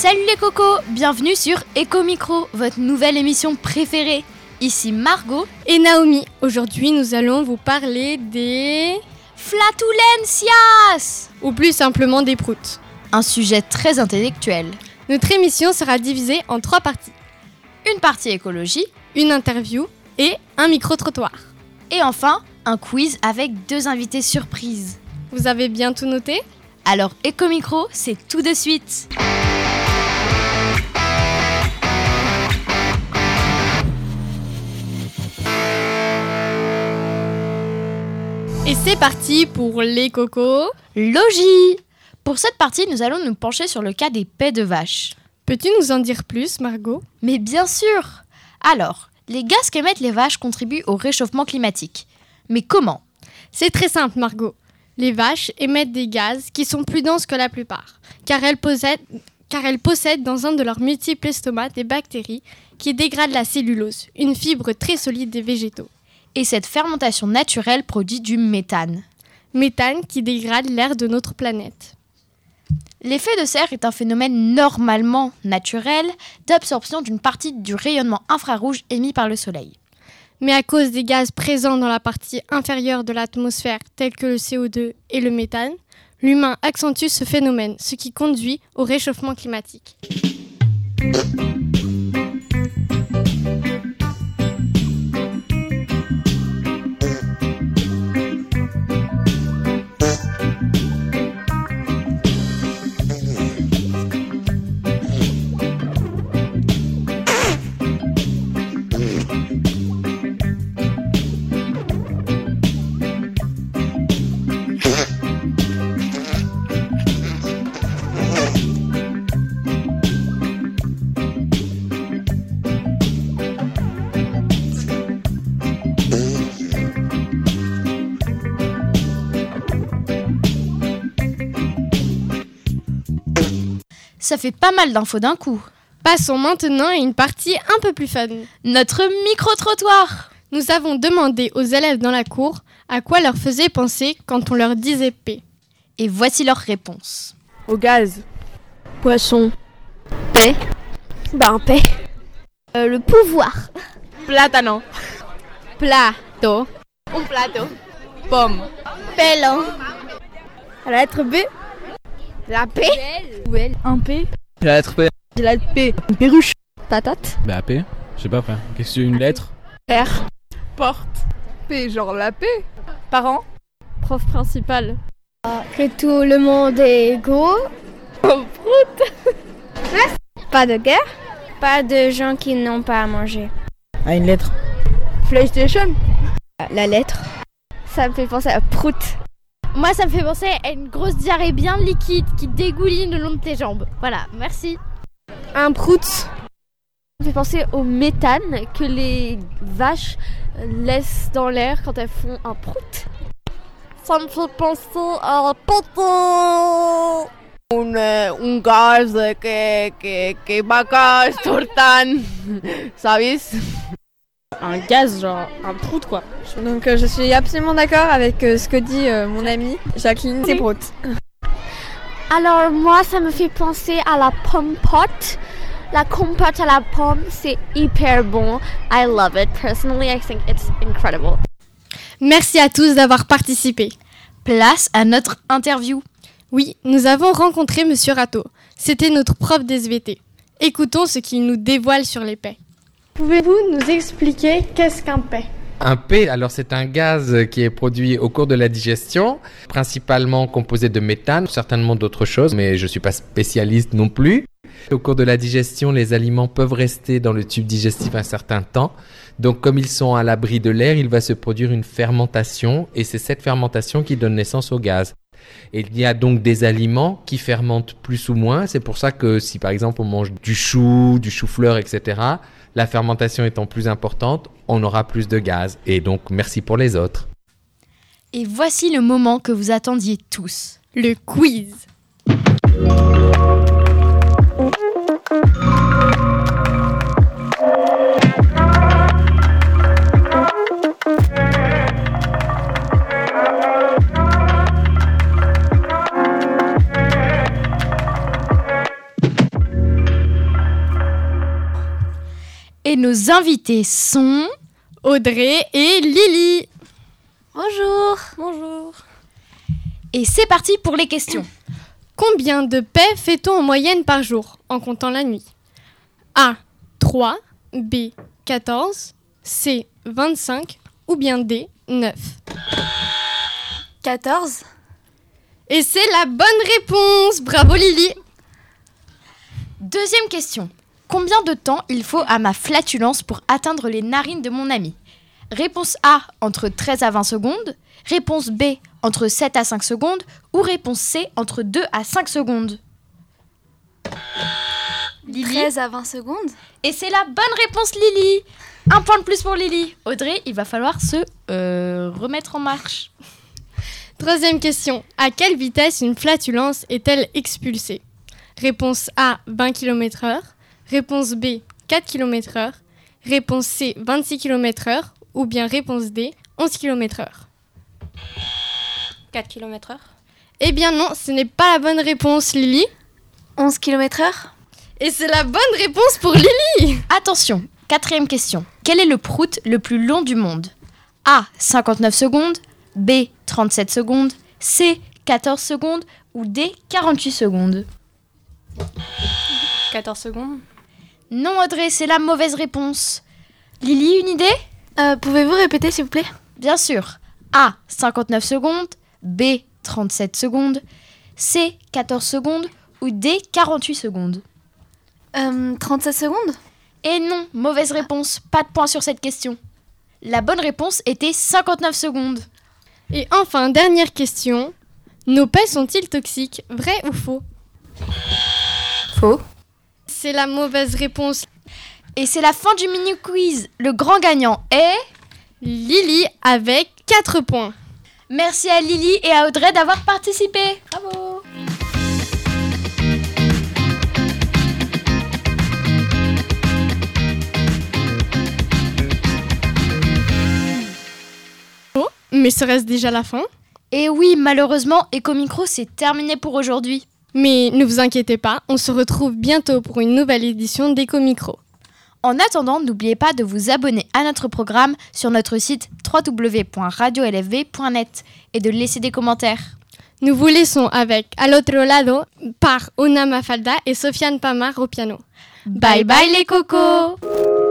Salut les cocos, bienvenue sur Éco-Micro, votre nouvelle émission préférée. Ici Margot et Naomi. Aujourd'hui, nous allons vous parler des... flatulencias, ou plus simplement des proutes. Un sujet très intellectuel. Notre émission sera divisée en 3 parties. Une partie écologie, une interview et un micro-trottoir. Et enfin, un quiz avec 2 invités surprises. Vous avez bien tout noté ? Alors Éco-Micro, c'est tout de suite. Et c'est parti pour les cocos. Logis. Pour cette partie, nous allons nous pencher sur le cas des paies de vache. Peux-tu nous en dire plus, Margot ? Mais bien sûr. Alors, les gaz qu'émettent les vaches contribuent au réchauffement climatique. Mais comment ? C'est très simple, Margot. Les vaches émettent des gaz qui sont plus denses que la plupart, car elles possèdent dans un de leurs multiples estomacs des bactéries qui dégradent la cellulose, une fibre très solide des végétaux. Et cette fermentation naturelle produit du méthane. Méthane qui dégrade l'air de notre planète. L'effet de serre est un phénomène normalement naturel d'absorption d'une partie du rayonnement infrarouge émis par le soleil. Mais à cause des gaz présents dans la partie inférieure de l'atmosphère, tels que le CO2 et le méthane, l'humain accentue ce phénomène, ce qui conduit au réchauffement climatique. Ça fait pas mal d'infos d'un coup. Passons maintenant à une partie un peu plus fun. Notre micro-trottoir. Nous avons demandé aux élèves dans la cour à quoi leur faisait penser quand on leur disait paix. Et voici leur réponse. Au gaz. Poisson. Paix. Paix. Le pouvoir. Plátano. Plateau. Un plato. Pomme. Pelo. La lettre B. La paix. Un P. La lettre P. La lettre P. Une perruche. Patate. Bah P. Je sais pas frère. Qu'est-ce que c'est une lettre ? R. Porte. P, genre la paix. Parent. Prof principal. Que tout le monde est égaux. Pas de guerre. Pas de gens qui n'ont pas à manger. Ah, une lettre. PlayStation. La lettre. Ça me fait penser à prout. Moi, ça me fait penser à une grosse diarrhée bien liquide qui dégouline le long de tes jambes. Voilà, merci. Un prout. Ça me fait penser au méthane que les vaches laissent dans l'air quand elles font un prout. Ça me fait penser à la poteau. Un gaz que vacas tortan. ¿Sabes? Un gaz, genre un prout quoi. Donc je suis absolument d'accord avec ce que dit mon amie Jacqueline. C'est prout. Alors moi, ça me fait penser à la pomme pote. La compote à la pomme, c'est hyper bon. I love it. Personally, I think it's incredible. Merci à tous d'avoir participé. Place à notre interview. Oui, nous avons rencontré Monsieur Rateau. C'était notre prof d'SVT. Écoutons ce qu'il nous dévoile sur les paix. Pouvez-vous nous expliquer qu'est-ce qu'un paix ? Un P, alors c'est un gaz qui est produit au cours de la digestion, principalement composé de méthane, certainement d'autres choses, mais je ne suis pas spécialiste non plus. Au cours de la digestion, les aliments peuvent rester dans le tube digestif un certain temps. Donc comme ils sont à l'abri de l'air, il va se produire une fermentation et c'est cette fermentation qui donne naissance au gaz. Et il y a donc des aliments qui fermentent plus ou moins. C'est pour ça que si par exemple on mange du chou, du chou-fleur, etc., la fermentation étant plus importante, on aura plus de gaz. Et donc merci pour les autres. Et voici le moment que vous attendiez tous. Le quiz. Et nos invités sont Audrey et Lily. Bonjour. Bonjour. Et c'est parti pour les questions. Combien de paix fait-on en moyenne par jour, en comptant la nuit? A. 3, B. 14, C. 25 ou bien D. 9. 14. Et c'est la bonne réponse. Bravo Lily. Deuxième question. Combien de temps il faut à ma flatulence pour atteindre les narines de mon ami? Réponse A, entre 13 à 20 secondes. Réponse B, entre 7 à 5 secondes. Ou réponse C, entre 2 à 5 secondes. Lily. 13 à 20 secondes. Et c'est la bonne réponse, Lily. Un point de plus pour Lily. Audrey, il va falloir se remettre en marche. Troisième question. À quelle vitesse une flatulence est-elle expulsée? Réponse A, 20 km/h. Réponse B, 4 km/h. Réponse C, 26 km/h. Ou bien réponse D, 11 km/h. 4 km/h. Eh bien non, ce n'est pas la bonne réponse, Lily. 11 km/h. Et c'est la bonne réponse pour Lily. Attention, quatrième question. Quel est le prout le plus long du monde? A, 59 secondes. B, 37 secondes. C, 14 secondes. Ou D, 48 secondes. 14 secondes. Non, Audrey, c'est la mauvaise réponse. Lily, une idée? Pouvez-vous répéter s'il vous plaît? Bien sûr. A, 59 secondes. B, 37 secondes. C, 14 secondes. Ou D, 48 secondes. 37 secondes. Et non, mauvaise réponse. Pas de point sur cette question. La bonne réponse était 59 secondes. Et enfin, dernière question. Nos paix sont-ils toxiques? Vrai ou faux? Faux. C'est la mauvaise réponse. Et c'est la fin du mini-quiz. Le grand gagnant est... Lily avec 4 points. Merci à Lily et à Audrey d'avoir participé. Bravo. Mais serait-ce déjà la fin? Et oui, malheureusement, Ecomicro, c'est terminé pour aujourd'hui. Mais ne vous inquiétez pas, on se retrouve bientôt pour une nouvelle édition d'Ecomicro. En attendant, n'oubliez pas de vous abonner à notre programme sur notre site www.radiolfv.net et de laisser des commentaires. Nous vous laissons avec Al otro lado par Ona Mafalda et Sofiane Pamar au piano. Bye bye les cocos!